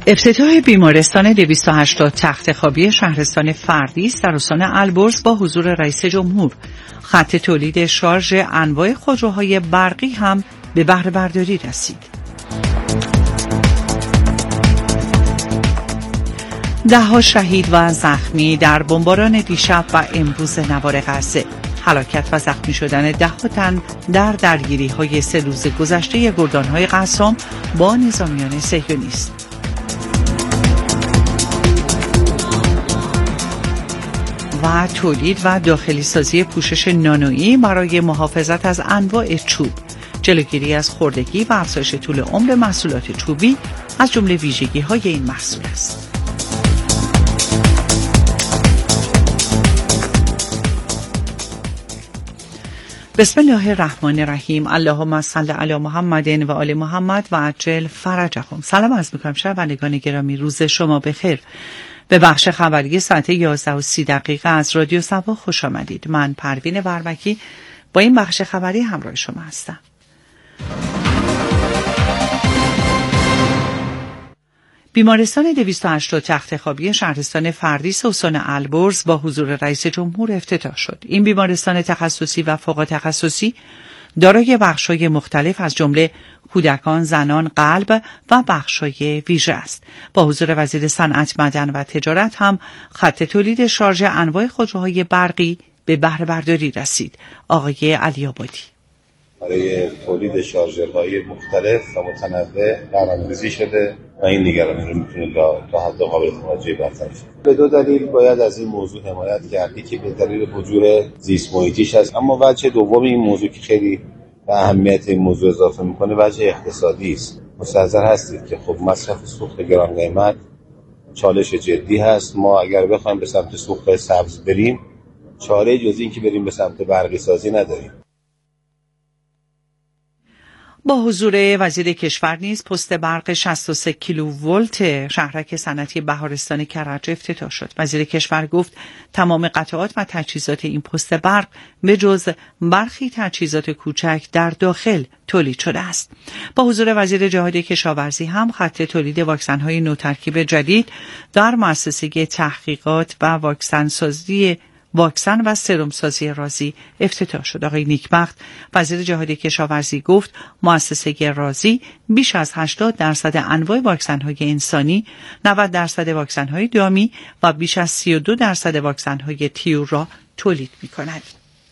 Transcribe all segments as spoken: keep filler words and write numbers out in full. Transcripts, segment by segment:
افتتاح بیمارستان دویست و هشتاد تخت خوابی شهرستان فردیس در استان البرز با حضور رئیس جمهور. خط تولید شارژ انواع خودروهای برقی هم به بهره برداری رسید. ده‌ها شهید و زخمی در بمباران دیشب و امروز نوار غزه. هلاکت و زخمی شدن ده تن در درگیری‌های سه روز گذشته گردان‌های قسام با نظامیان صهیونیست. و تولید و داخلی سازی پوشش نانویی برای محافظت از انواع چوب، جلوگیری از خوردگی و افزایش طول عمر محصولات چوبی از جمله ویژگی‌های این محصول است. بسم الله الرحمن الرحیم. اللهم صل علی محمد و آل محمد و عجل فرجهم. سلام عرض می‌کنم شنوندگان گرامی، روز شما بخیر. به بخش خبری ساعت یازده و سی دقیقه از رادیو صبا خوش آمدید. من پروین ورمکی با این بخش خبری همراه شما هستم. بیمارستان دویست و هشتاد تخت خوابی شهرستان فردیس استان البرز با حضور رئیس جمهور افتتاح شد. این بیمارستان تخصصی و فوق تخصصی دارای بخش‌های مختلف از جمله کودکان، زنان، قلب و بخش‌های ویژه است. با حضور وزیر صنعت، معدن و تجارت هم خط تولید شارژ انواع خودروهای برقی به بهره برداری رسید. آقای علی آبادی برای تولید شارژرهای مختلف و متنوع برنامه‌ریزی شده و این نگرانی رو میتونه تا حد قابل توجهی برطرف شه. به دو دلیل باید از این موضوع حمایت کرد. یکی به دلیل وجود زیست محیطیش هست، اما وجه دوم این موضوع که خیلی به اهمیت این موضوع اضافه میکنه وجه اقتصادی است. مستحضر هستید که خب مصرف سوخت گران قیمت چالش جدی هست. ما اگر بخوایم به سمت سوخت سبز بریم، چاره جز این که بریم به سمت برقی سازی نداریم. با حضور وزیر کشور نیز پست برق شصت و سه کیلوولت شهرک صنعتی بهارستان کرج افتتاح شد. وزیر کشور گفت تمام قطعات و تجهیزات این پست برق به جز برخی تجهیزات کوچک در داخل تولید شده است. با حضور وزیر جهاد کشاورزی هم خط تولید واکسن‌های نوترکیب جدید در مؤسسه تحقیقات و واکسن سازی واکسن و سرم سازی رازی افتتاح شد. آقای نیکبخت وزیر جهاد کشاورزی گفت مؤسسه رازی بیش از هشتاد درصد انواع واکسن‌های انسانی، نود درصد واکسن‌های دامی و بیش از سی و دو درصد واکسن‌های طیور را تولید می‌کند.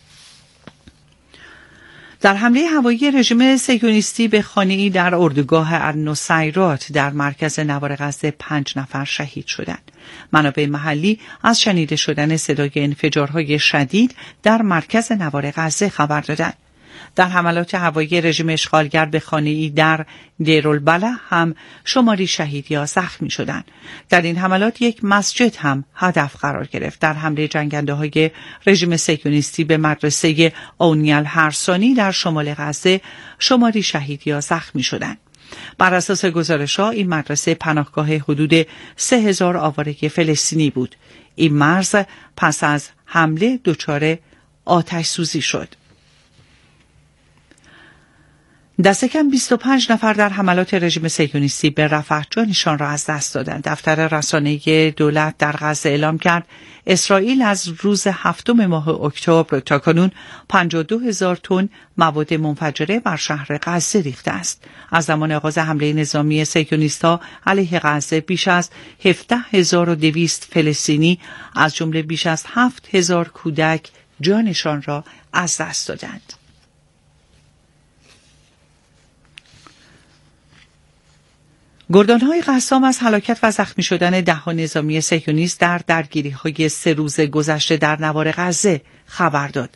در حمله هوایی رژیم صهیونیستی به خانه‌ای در اردوگاه النصیرات در مرکز نوار غزه پنج نفر شهید شدند. منابع محلی از شنیده شدن صدای انفجارهای شدید در مرکز نوار غزه خبر دادند. در حملات هوایی رژیم اشغالگر به خانه‌ای در دیرالبلح هم شماری شهید یا زخمی شدند. در این حملات یک مسجد هم هدف قرار گرفت. در حمله جنگنده‌های رژیم صهیونیستی به مدرسه اونیل هرسانی در شمال غزه شماری شهید یا زخمی شدند. بر اساس گزارش‌ها این مدرسه پناهگاه حدود سه هزار آواره فلسطینی بود. این مرز پس از حمله دچار آتش سوزی شد. دست کم بیست و پنج نفر در حملات رژیم صهیونیستی به رفح جانشان را از دست دادند. دفتر رسانه دولت در غزه اعلام کرد اسرائیل از روز هفتم ماه اکتبر تا کنون پنجاه و دو هزار تن مواد منفجره بر شهر غزه ریخته است. از زمان آغاز حمله نظامی صهیونیست‌ها علیه غزه بیش از هفده هزار و دویست فلسطینی از جمله بیش از هفت هزار کودک جانشان را از دست دادند. گردان‌های قسام از هلاکت و زخمی شدن ده‌ها نظامی صهیونیست در درگیری‌های سه روز گذشته در نوار غزه خبر داد.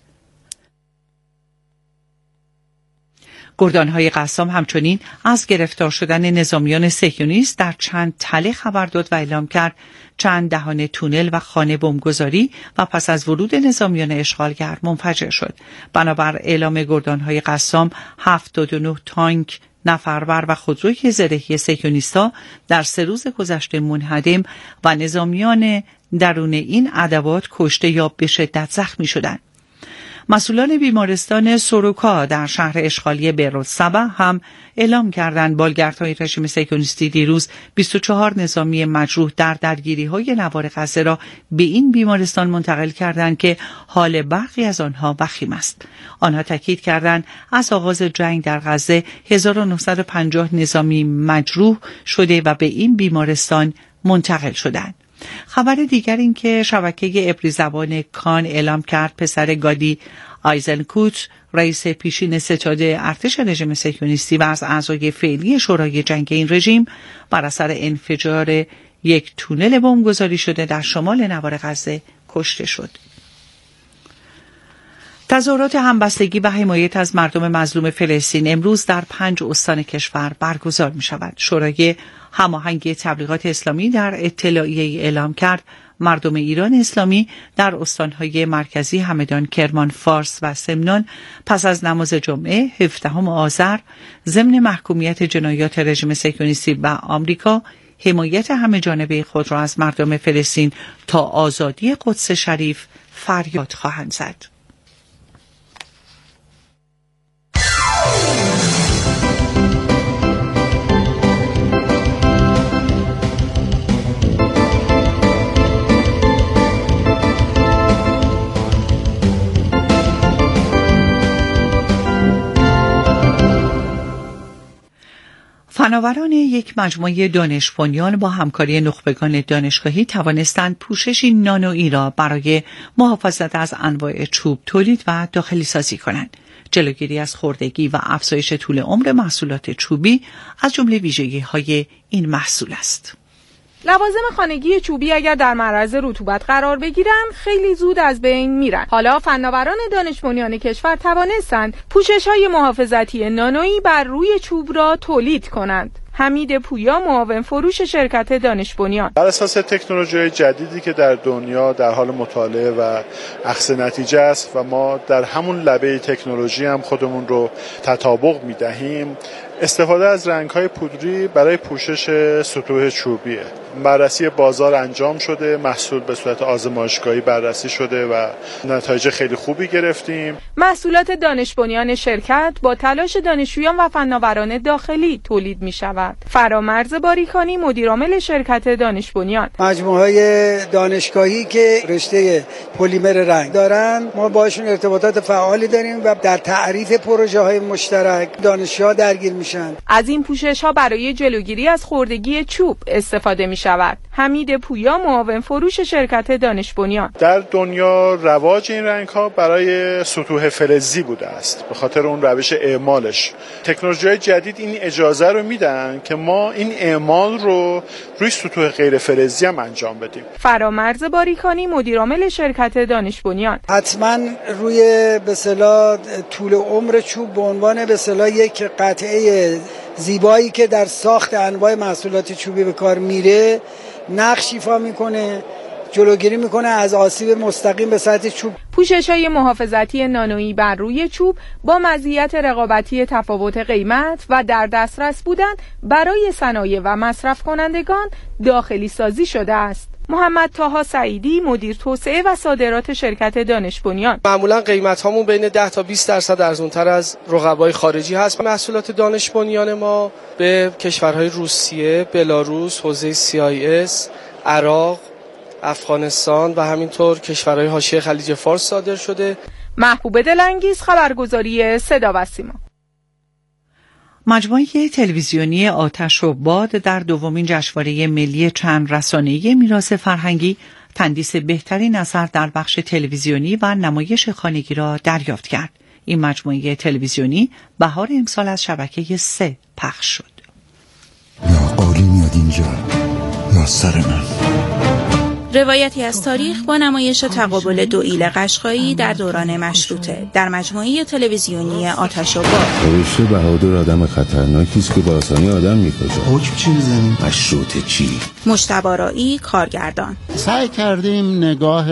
گردان‌های قسام همچنین از گرفتار شدن نظامیان صهیونیست در چند تله خبر داد و اعلام کرد چند دهان تونل و خانه بمبگذاری و پس از ورود نظامیان اشغالگر منفجر شد. بنابر اعلام گردان‌های قسام هفتاد و نه تانک، نفرور و خودروی زرهی صهیونیست‌ها در سه روز گذشته منهدم و نظامیان درون این ادوات کشته یا به شدت زخمی شدند. مسئولان بیمارستان سوروکا در شهر اشغالی بیروت‌سبع هم اعلام کردند بالگردهای رژیم صهیونیستی دیروز بیست و چهار نظامی مجروح در درگیری‌های نوار غزه را به این بیمارستان منتقل کردند که حال برخی از آنها وخیم است. آنها تاکید کردند از آغاز جنگ در غزه هزار و نهصد و پنجاه نظامی مجروح شده و به این بیمارستان منتقل شدند. خبر دیگر این که شبکه عبری زبان کان اعلام کرد پسر گادی آیزنکوت رئیس پیشین ستاد ارتش رژیم صهیونیستی و از اعضای فعلی شورای جنگ این رژیم بر اثر انفجار یک تونل بمبگذاری شده در شمال نوار غزه کشته شد. تظاهرات همبستگی و حمایت از مردم مظلوم فلسطین امروز در پنج استان کشور برگزار می شود. شورای هماهنگی تبلیغات اسلامی در اطلاعیه‌ای اعلام کرد مردم ایران اسلامی در استانهای مرکزی همدان، کرمان، فارس و سمنان پس از نماز جمعه هفدهم آذر ضمن محکومیت جنایات رژیم صهیونیستی و آمریکا حمایت همه‌جانبه خود را از مردم فلسطین تا آزادی قدس شریف فریاد خواهند زد. فناوران یک مجموعه دانش بنیان با همکاری نخبگان دانشگاهی توانستند پوششی نانویی را برای محافظت از انواع چوب تولید و داخلی سازی کنند. جلوگیری از خوردگی و افزایش طول عمر محصولات چوبی از جمله ویژگی‌های این محصول است. لوازم خانگی چوبی اگر در معرض رطوبت قرار بگیرند خیلی زود از بین میرن. حالا فناوران دانش بنیان کشور توانستند پوشش‌های محافظتی نانویی بر روی چوب را تولید کنند. حمید پویا معاون فروش شرکت دانش بنیان: بر اساس تکنولوژی جدیدی که در دنیا در حال مطالعه و اخذ نتیجه است و ما در همون لبه تکنولوژی هم خودمون رو تطابق میدهیم، استفاده از رنگ‌های پودری برای پوشش سطوح چوبیه. بررسی بازار انجام شده، محصول به صورت آزمایشگاهی بررسی شده و نتایج خیلی خوبی گرفتیم. محصولات دانش بنیان شرکت با تلاش دانشجویان و فناوران داخلی تولید می‌شود. فرامرز باریکانی مدیرعامل شرکت دانش بنیان: مجموعه‌های دانشگاهی که رشته پلیمر رنگ دارن ما باشون ارتباطات فعالی داریم و در تعریف پروژه‌های مشترک دانشجوها درگیر میشن. از این پوشش‌ها برای جلوگیری از خوردگی چوب استفاده می شود. حمید پویا معاون فروش شرکت دانش بنیان: در دنیا رواج این رنگ‌ها برای سطوح فلزی بوده است، به خاطر اون روش اعمالش. تکنولوژی‌های جدید این اجازه رو میدن که ما این اعمال رو روی سطوح غیر فلزی هم انجام بدیم. فرامرز باریکانی مدیرعامل شرکت دانش بنیان: حتما روی به اصطلاح طول عمر چوب به عنوان به اصطلاح یک قطعه زیبایی که در ساخت انواع محصولات چوبی به کار میره نقش ایفا میکنه، جلوگیری میکنه از آسیب مستقیم به سطح چوب. پوشش‌های محافظتی نانویی بر روی چوب با مزیت رقابتی تفاوت قیمت و در دسترس بودن برای صنایع و مصرف کنندگان داخلی سازی شده است. محمد طاها سعیدی مدیر توسعه و صادرات شرکت دانش بنیان: معمولا قیمت‌هامون بین ده تا بیست درصد ارزان‌تر از رقبای خارجی هست. محصولات دانش بنیان ما به کشورهای روسیه، بلاروس، حوزه سی آی اس، عراق، افغانستان و همینطور کشورهای حاشیه خلیج فارس صادر شده. محبوب دلانگیز، خبرگزاری صدا و سیما. مجموعه تلویزیونی آتش و باد در دومین جشنواره ملی چند رسانه‌ای میراث فرهنگی تندیس بهترین اثر در بخش تلویزیونی و نمایش خانگی را دریافت کرد. این مجموعه تلویزیونی بهار امسال از شبکه سه پخش شد. یا عالی میاد اینجا یا سر من. روایتی از تاریخ با نمایش تقابل دوئیل قشقایی در دوران مشروطه در مجموعه تلویزیونی آتش و باد. نوشته بهادر آدم خطرناکی است که با آسانی آدم می‌کشه. حکم چی بزنیم؟ مشروطه چی؟ مجتبی رایی کارگردان. سعی کردیم نگاه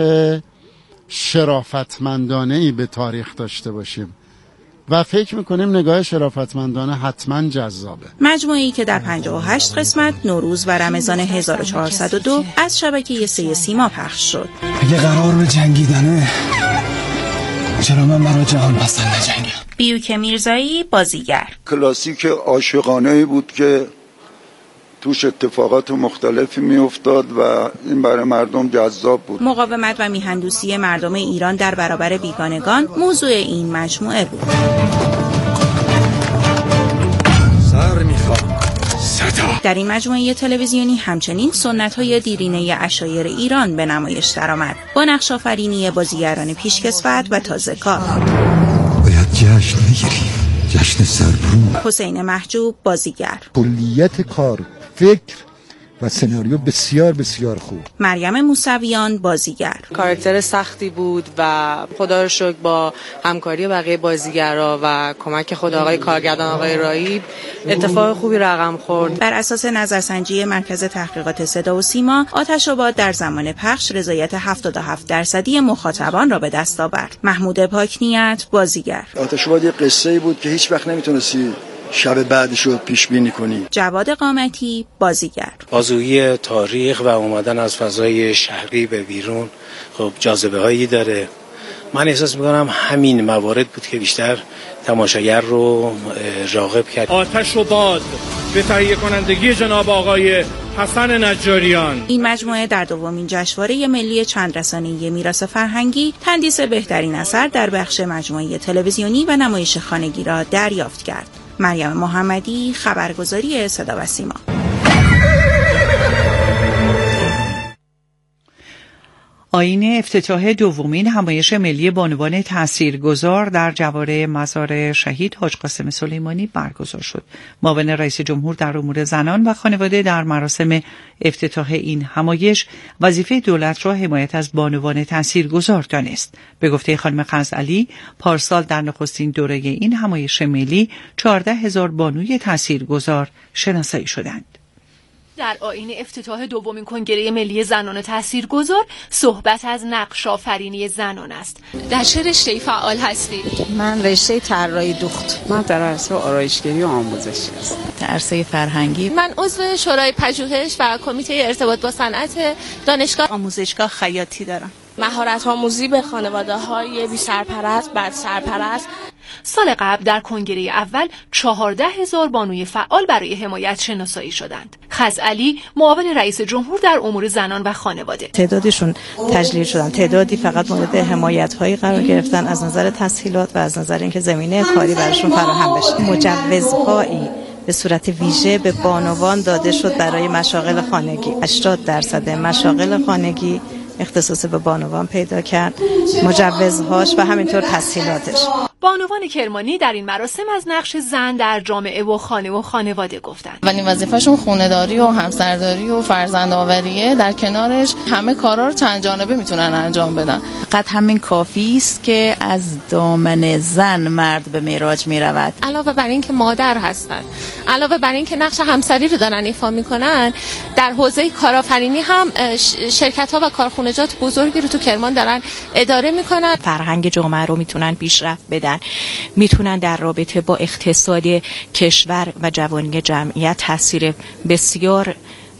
شرافتمندانه‌ای به تاریخ داشته باشیم و فکر میکنیم نگاه شرافتمندانه حتما جذابه. مجموعه‌ای که در پنجاه و هشت قسمت نوروز و رمضان هزار و چهارصد و دو از شبکه سه سیما پخش شد. اگه قرار به جنگیدنه چرا من برای جهان پسند نجنگم؟ بیوک میرزایی بازیگر. کلاسیک عاشقانه‌ای بود که توش اتفاقات مختلفی می افتاد و این برای مردم جذاب بود. مقاومت و میهندوستی مردم ایران در برابر بیگانگان موضوع این مجموعه بود. سر میخوام صدا. در این مجموعه تلویزیونی همچنین سنت‌های دیرینه عشایر ایران به نمایش درآمد با نقش آفرینی بازیگران پیشکسوت و تازه‌کار. باید جشن بگیریم، جشن سربرون. حسین محجوب بازیگر. کلیت کار، فکر و سناریو بسیار بسیار خوب. مریم موسویان بازیگر. کاراکتر سختی بود و خدا رو شکر با همکاری بقیه بازیگرا و کمک خود آقای کارگردان آقای رایی اتفاق خوبی رقم خورد. بر اساس نظرسنجی مرکز تحقیقات صدا و سیما، آتش‌آباد در زمان پخش رضایت هفتاد و هفت درصدی مخاطبان را به دست آورد. محمود پاکنیت بازیگر. آتش‌آباد یه قصه‌ای بود که هیچ وقت نمیتونستی شب بعدش رو پیش بینی کنی. جواد قامتی بازیگر. بازگویی تاریخ و اومدن از فضای شهری به بیرون خب جاذبه هایی داره. من احساس میکنم همین موارد بود که بیشتر تماشاگر رو راغب کرد. آتش و باد به تهیه کنندگی جناب آقای حسن نجاریان. این مجموعه در دومین جشنواره ملی چند رسانه‌ای میراث فرهنگی تندیس بهترین اثر در بخش مجموعه تلویزیونی و نمایش خانگی را دریافت کرد. مریم محمدی، خبرگزاری صدا و سیما. آیین افتتاح دومین همایش ملی بانوان تاثیرگذار در جواره مزار شهید حاج قاسم سلیمانی برگزار شد. معاون رئیس جمهور در امور زنان و خانواده در مراسم افتتاح این همایش وظیفه دولت را حمایت از بانوان تاثیرگذار دانست. به گفته خانم خزعلی، پارسال در نخستین دوره این همایش ملی چهارده هزار بانوی تاثیرگذار شناسایی شدند. در آیین افتتاح دومین کنگره ملی زنان تاثیرگذار صحبت از نقش آفرینی زنان است. در چه رشته‌ای فعال هستید؟ من رشته طراحی دوخت. من در عرصه آرایشگری و آموزشی هستم. در عرصه فرهنگی. من عضو شورای پژوهش و کمیته ارتباط با صنعت دانشگاه آموزشگاه خیاطی دارم. مهارت آموزی به خانواده‌های بی سرپرست، بد سرپرست. سال قبل در کنگره اول چهارده هزار بانوی فعال برای حمایت شناسایی شدند. خزعلی، معاون رئیس جمهور در امور زنان و خانواده: تعدادشون تجلیل شدن، تعدادی فقط مورد حمایت‌هایی قرار گرفتن از نظر تسهیلات و از نظر اینکه زمینه کاری براشون فراهم بشه. مجوزهایی به صورت ویژه به بانوان داده شد برای مشاغل خانگی. هشتاد درصد مشاغل خانگی اختصاص به بانوان پیدا کرد، مجوزهاش و همینطور تسهیلاتش. بانوان کرمانی در این مراسم از نقش زن در جامعه و خانه و خانواده گفتند. ولی وظیفه‌شون خونه‌داری و همسرداری و فرزندآوریه، در کنارش همه کارا رو چند جانبه میتونن انجام بدن. فقط همین کافی است که از دامن زن مرد به معراج میرود. علاوه بر این که مادر هستن، علاوه بر این که نقش همسری رو دارن ایفا میکنن، در حوزه کارآفرینی هم شرکت‌ها و کارخانجات بزرگی رو تو کرمان دارن اداره میکنن. فرهنگ جامعه رو میتونن پیشرفت بدن، میتونن در رابطه با اقتصاد کشور و جوانی جمعیت تاثیر بسیار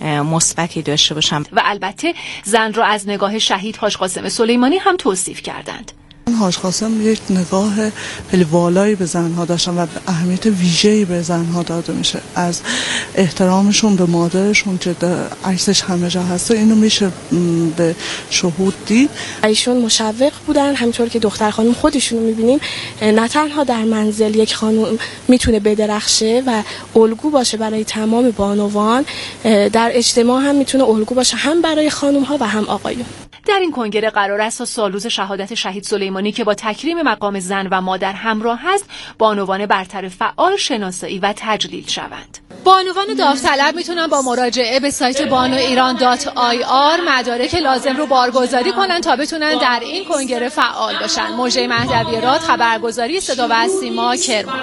مثبتی داشته باشن. و البته زن را از نگاه شهید حاج قاسم سلیمانی هم توصیف کردند. حاج قاسم یک نگاه خیلی والایی به زنها داشتن و اهمیت ویژه‌ای به زنها داده میشه، از احترامشون به مادرشون که عکسش همه جا هست، اینو میشه به شهود دید. ایشون مشوق بودن، همینطور که دختر خانم خودشون رو میبینیم، نه تنها در منزل یک خانم میتونه بدرخشه و الگو باشه برای تمام بانوان، در اجتماع هم میتونه الگو باشه، هم برای خانم ها و هم آقایون. در این کنگره قرار است تا سالروز شهادت شهید سلیمانی که با تکریم مقام زن و مادر همراه است، بانوان برتر فعال شناسایی و تجلیل شوند. بانوان داوطلب میتونن با مراجعه به سایت بانو ایران دات آی آر مدارک لازم رو بارگذاری کنن تا بتونن در این کنگره فعال باشن. موژه مهدوی راد، خبرگزاری صدا و سیما، کرمان.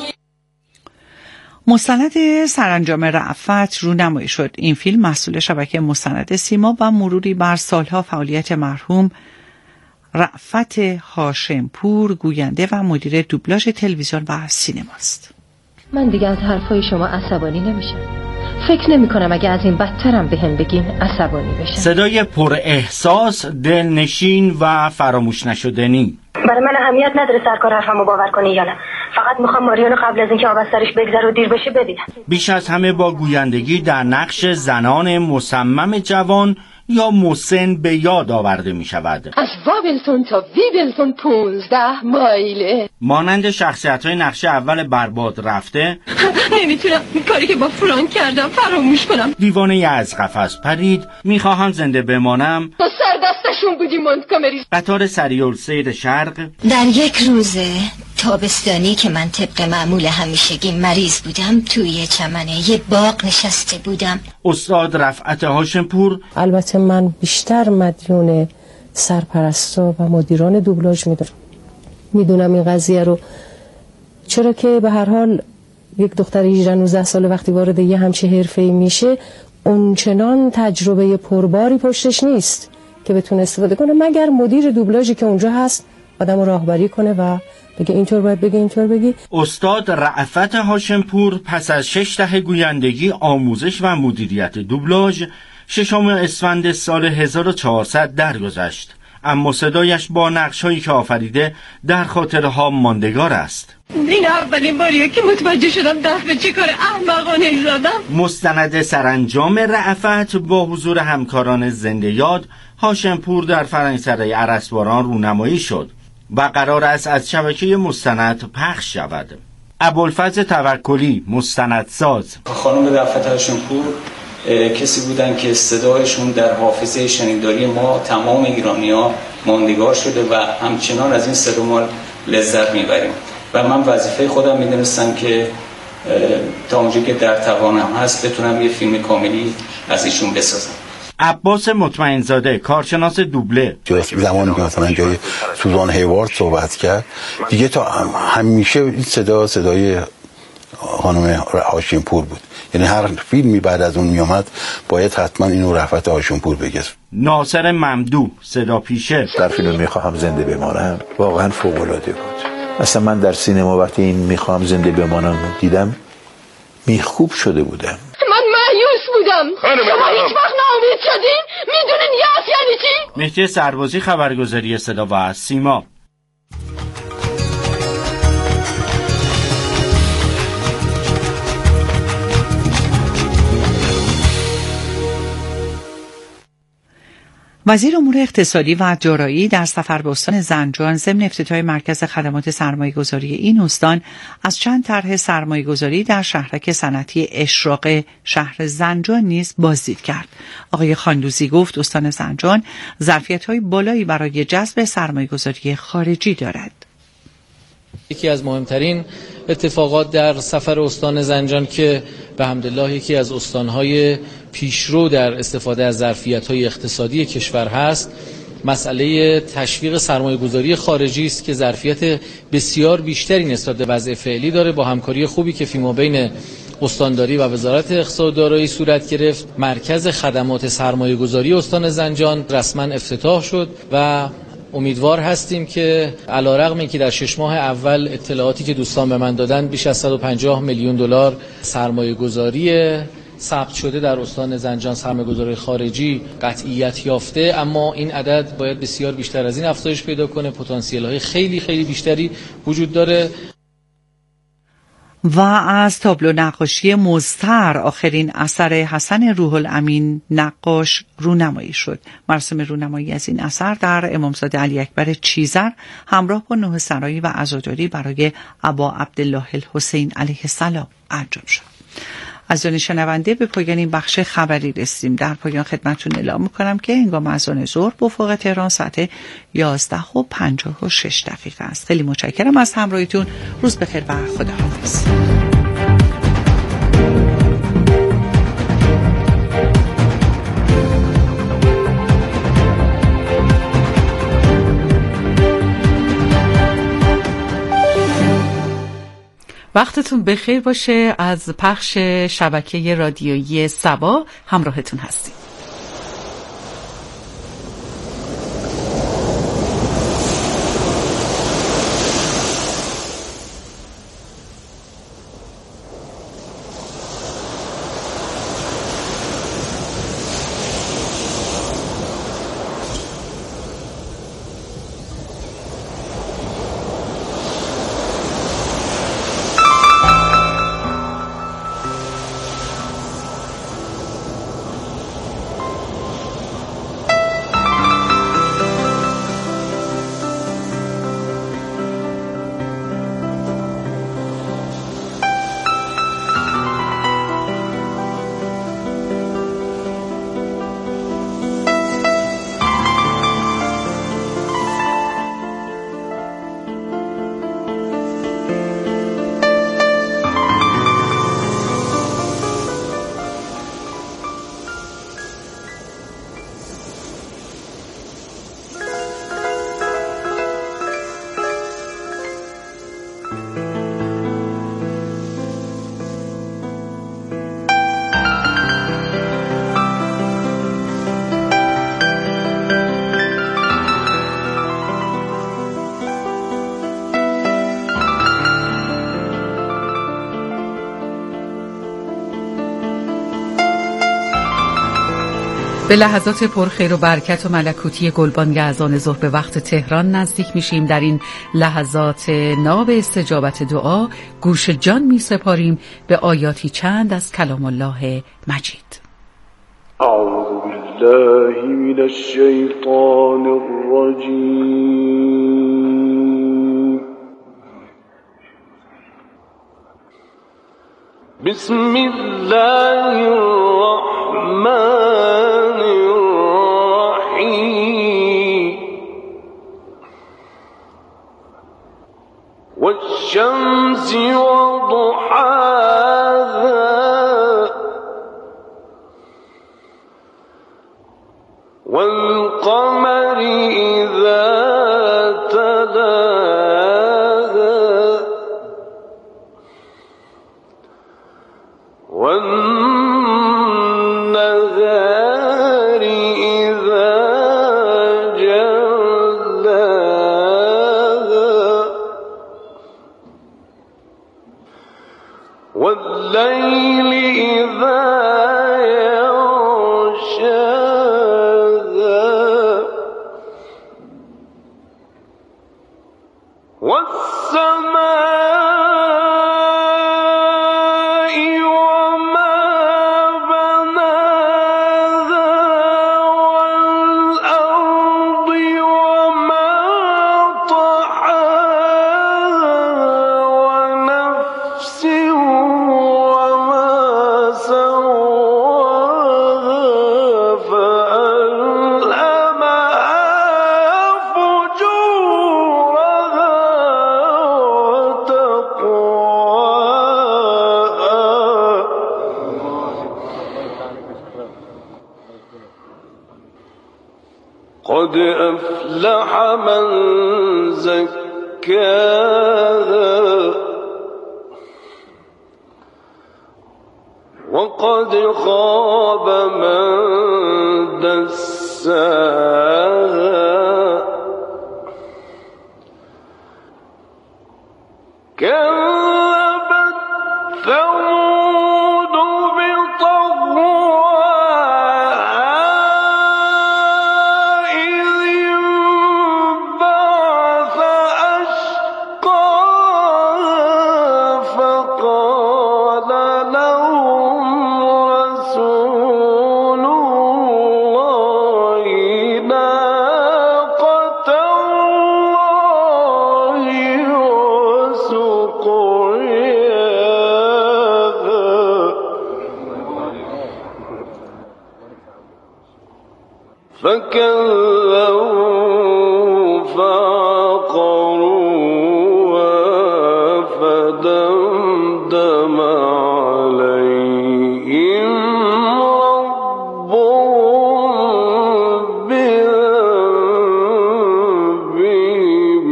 مستند سرانجام رأفت رونمایی شد. این فیلم محصول شبکه مستند سیما و مروری بر سالها فعالیت مرحوم رأفت هاشمپور، گوینده و مدیر دوبلاژ تلویزیون و سینما است. من دیگه از حرفای شما عصبانی نمیشم. فکر نمی کنم اگه از این بدترم به هم بگین عصبانی بشم. صدای پر احساس، دلنشین و فراموش نشدنی. برای من اهمیت نداره سرکار حرفمو باور کنی یا نه، فقط میخوام ماریانو قبل از اینکه آب از سرش بگذره و دیر بشه ببینم. بیش از همه با گویندگی در نقش زنان مصمم جوان یا مسن به یاد آورده می شود. از وابلتون تا ویبلتون پونزده مایله. مانند شخصیت های نقش اول برباد رفته، نمیتونم این کاری که با فرانک کردم فراموش کنم. دیوانه از قفس پرید، میخواهم زنده بمانم، با سر دستشون بودی مونتگومری، قطار سریع السیر شرق. در یک روزه تابستانی که من طبق معمول همیشگی مریض بودم توی چمنه یه باغ نشسته بودم. استاد رفعت هاشمپور: البته من بیشتر مدیون سرپرستا و مدیران دوبلاژ میدونم میدونم این قضیه رو، چرا که به هر حال یک دختر هجده نوزده ساله وقتی وارد یه همچین حرفه‌ای میشه اونچنان تجربه پرباری پشتش نیست که بتونه استفاده کنه، مگر مدیر دوبلاژی که اونجا هست آدمو راهبری کنه و بگه اینطور باید بگه اینطور بگی. استاد رأفت هاشمپور پس از شش دهه گویندگی، آموزش و مدیریت دوبلاژ ششم اسفند سال هزار و چهارصد درگذشت، اما صدایش با نقش‌هایی که آفریده در خاطرها ماندگار است. این اولین باریه که متوجه شدم دفعه چه کار احمقانه‌ای زدم. مستند سرانجام رأفت با حضور همکاران زنده یاد هاشمپور در فرنگسرای ارسباران رونمایی شد و قرار است از شبکه مستند پخش شود. ابوالفضل توکلی، مستندساز: خانم رأفت هاشمپور کسی بودن که صدایشون در حافظه شنیداری ما تمام ایرانی‌ها ماندگار شده و همچنان از این صدا ما لذت میبریم و من وظیفه خودم میدونستم که تا اونجایی که در توانم هست بتونم یه فیلم کاملی از ایشون بسازم. عباس مطمئنزاده، کارشناس دوبله: زمانی که مثلا جای سوزان هیوارد صحبت کرد دیگه تا همیشه این صدا صدای خانم هاشمپور بود، یعنی هر فیلمی بعد از اون میامد باید حتما اینو رأفت هاشمپور بگه. ناصر ممدوح، صدا پیشه: در فیلم میخواهم زنده بمانم واقعا فوق العاده بود. اصلا من در سینما وقتی این میخواهم زنده بمانم دیدم میخوب شده بودم. من مایوس بودم. شما هیچ وقت ناامید شدین؟ میدونین یاس یعنی چی؟ مهدی سربازی، خبرگزاری صدا و سیما. وزیر امور اقتصادی و دارایی در سفر به استان زنجان ضمن افتتاح مرکز خدمات سرمایه‌گذاری این استان از چند طرح سرمایه‌گذاری در شهرک صنعتی اشراق شهر زنجان نیز بازدید کرد. آقای خاندوزی گفت استان زنجان ظرفیت‌های بالایی برای جذب سرمایه‌گذاری خارجی دارد. یکی از مهمترین اتفاقات در سفر استان زنجان که به حمدالله یکی از استانهای پیشرو در استفاده از ظرفیت‌های اقتصادی کشور هست، مسئله تشویق سرمایه‌گذاری خارجی است که ظرفیت بسیار بیشتری نسبت به وضع فعلی داره. با همکاری خوبی که فیما بین استانداری و وزارت اقتصاد و دارایی صورت گرفت، مرکز خدمات سرمایه‌گذاری استان زنجان رسما افتتاح شد و امیدوار هستیم که علیرغم اینکه در شش ماه اول اطلاعاتی که دوستان به من دادن بیش از صد و پنجاه میلیون دلار سرمایه‌گذاری ثبت شده در استان زنجان، سرمایه‌گذاری خارجی قطعیت یافته، اما این عدد باید بسیار بیشتر از این افزایش پیدا کنه. پتانسیل‌های خیلی خیلی بیشتری وجود داره. و از تابلو نقاشی مضطر آخرین اثر حسن روح الامین نقاش رونمایی شد. مراسم رونمایی از این اثر در امامزاده علی اکبر چیزر همراه با نوحه سرایی و عزاداری برای ابا عبدالله الحسین علیه السلام انجام شد. از آن شنونده به پایان این بخش خبری رسیدیم. در پایان خدمتتون اعلام می‌کنم که هنگام اذان ظهر به افق تهران ساعت یازده و پنجاه و شش دقیقه است. خیلی متشکرم از همراهیتون. روز بخیر و خداحافظ. وقتتون بخیر باشه. از پخش شبکه رادیویی سبا همراهتون هستیم. به لحظات پرخیر و برکت و ملکوتی گلبانگ از آن ظهر به وقت تهران نزدیک میشیم. در این لحظات ناب استجابت دعا گوش جان می سپاریم به آیاتی چند از کلام الله مجید. اعوذ بالله من الشیطان الرجیم. بسم الله الرحمن الرحیم. والشمس وضحاها والقمر إذا تلاها والنهار إذا جلاها والليل إذا يغشاها والسماء وما بناها والأرض وما طحاها ونفس وما سواها فألهمها فجورها قد أفلح من زكاها وقد خاب من دساها كذبت ثمود بطغواها إذ انبعث أشقاها فقال لهم رسول الله ناقة الله وسقياها فكذبوا فعقروها فدمدم عليهم ربهم بذنبهم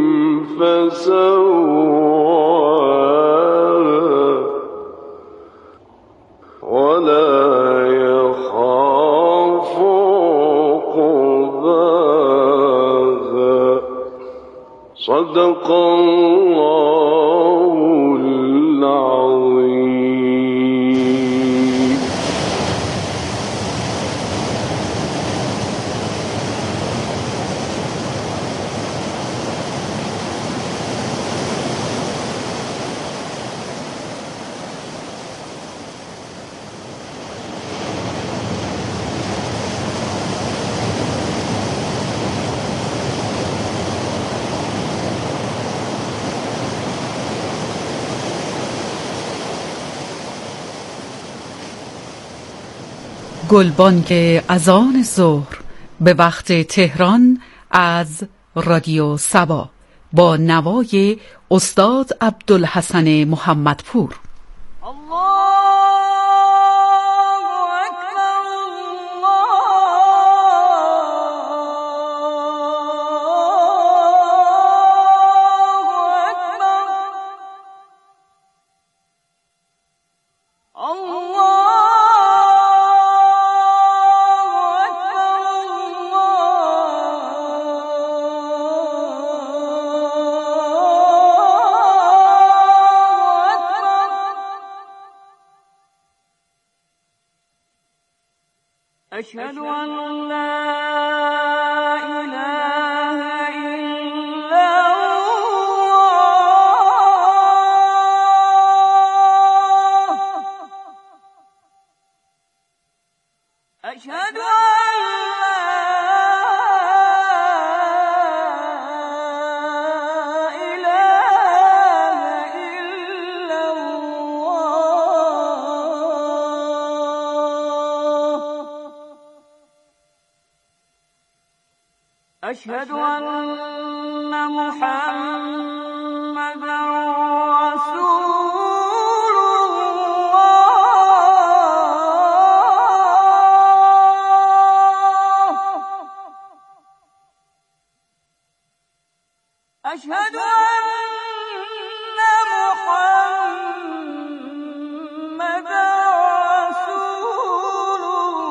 فسواها ولا يخاف عقباها. صدق الله العظيم. گلبانگ اذان ظهر به وقت تهران از رادیو سبا با نوای استاد عبدالحسن محمدپور. الله أشهد أن لا إله إلا الله أشهد أن أشهد أن محمدا رسول الله أشهد أن محمدا رسول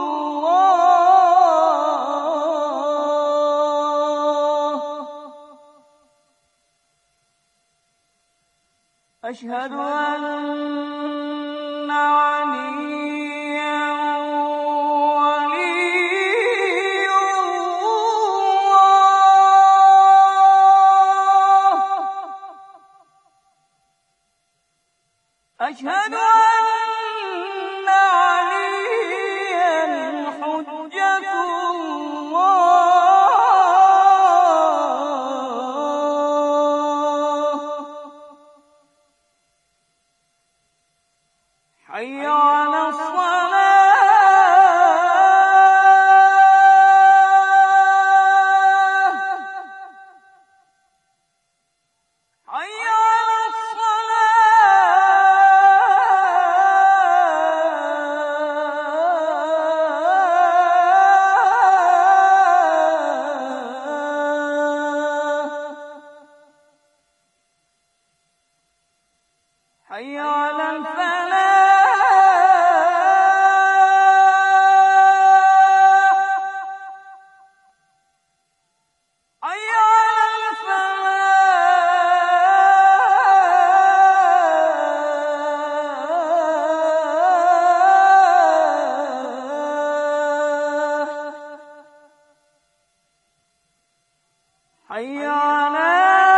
أشهد أن عليا ولي الله أشهد أن عليا حجة حي على الصلاة حي على الصلاة حي على الفلاح حي على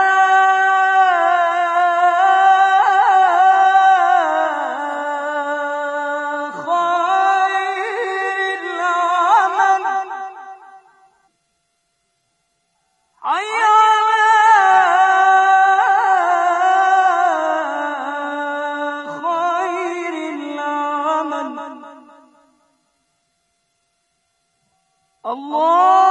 خير العمل حي على خير العمل الله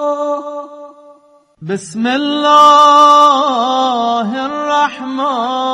بسم الله الرحمن